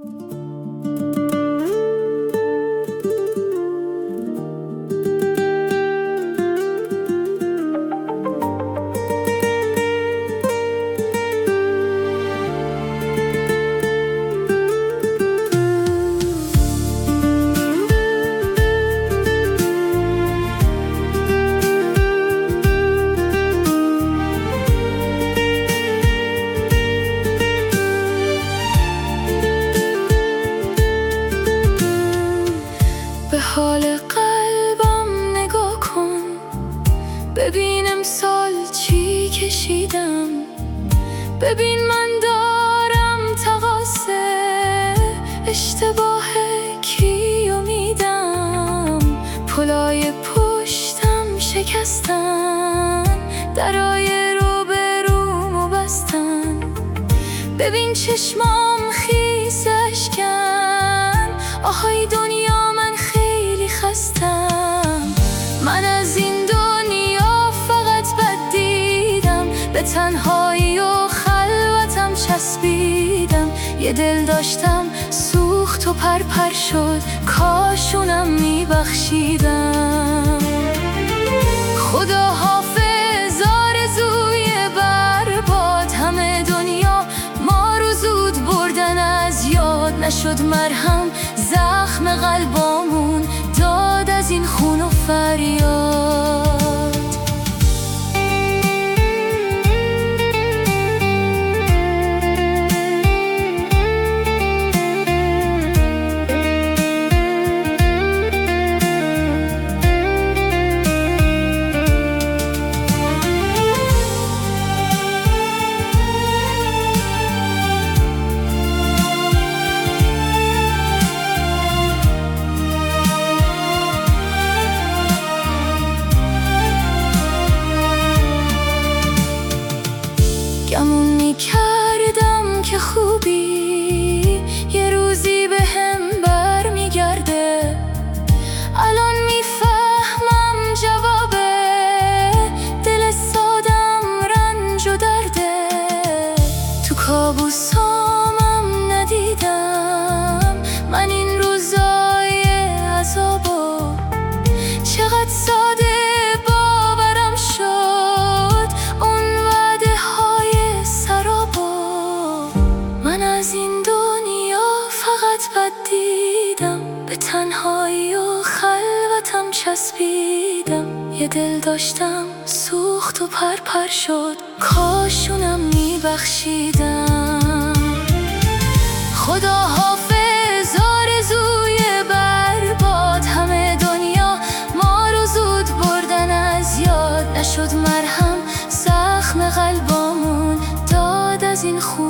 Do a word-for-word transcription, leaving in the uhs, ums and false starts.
به حال قلبم نگاه کن، ببین امسال چی کشیدم. ببین من دارم تقاصه، اشتباه کیو میدم. پلای پشتم شکستن، درای رو به رومو بستن. ببین چشمام خیس اشکن، آهای دنیا من خیلی خستم. من از این دنیا فقط بد دیدم، به تنهایی و خلوتم چسبیدم. یه دل داشتم سوخت و پرپر شد، کاشونم میبخشیدم. خدا حافظ آرزوی برباد، همه دنیا ما رو زود بردن از یاد. نشد مرهم زخم قلبامون، داد از این خون و فریاد. گمون میکردم که خوبی یه روزی به هم بر میگرده. الان میفهمم جوابه، دل سادم رنج و درده. تو کابوسامم ندیدم من این روزای عذابو. چقدر ساده باورم شد اون وعده های سرابو. من از این دنیا فقط بد دیدم، به تنهایی و خلوتم چسبیدم. یه دل داشتم سوخت و پرپر شد، کاشونم میبخشیدم. خدا حافظ آرزوی برباد، همه دنیا ما رو زود بردن از یاد. نشد مرهم زخم قلبامون، داد از این خون